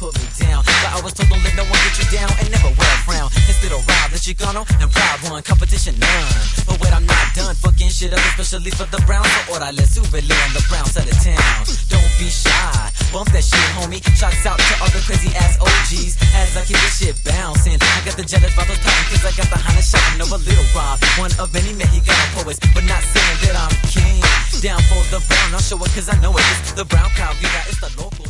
put me down. But I was told don't let no one get you down and never wear a frown. Instead of rob the Chicano and proud one, competition none. But when I'm not done fucking shit up, especially for the Browns, so orale, súbele on the brown side of town. Don't be shy, bump that shit, homie. Shots out to all the crazy ass OGs as I keep this shit bouncing. I got the jealous bottles popping cause I got the Hana shot and over Little Rob. One of many Mexicano poets, but not saying that I'm king. Down for the brown, I'll show it cause I know it. It's the brown cow, you got it's the local.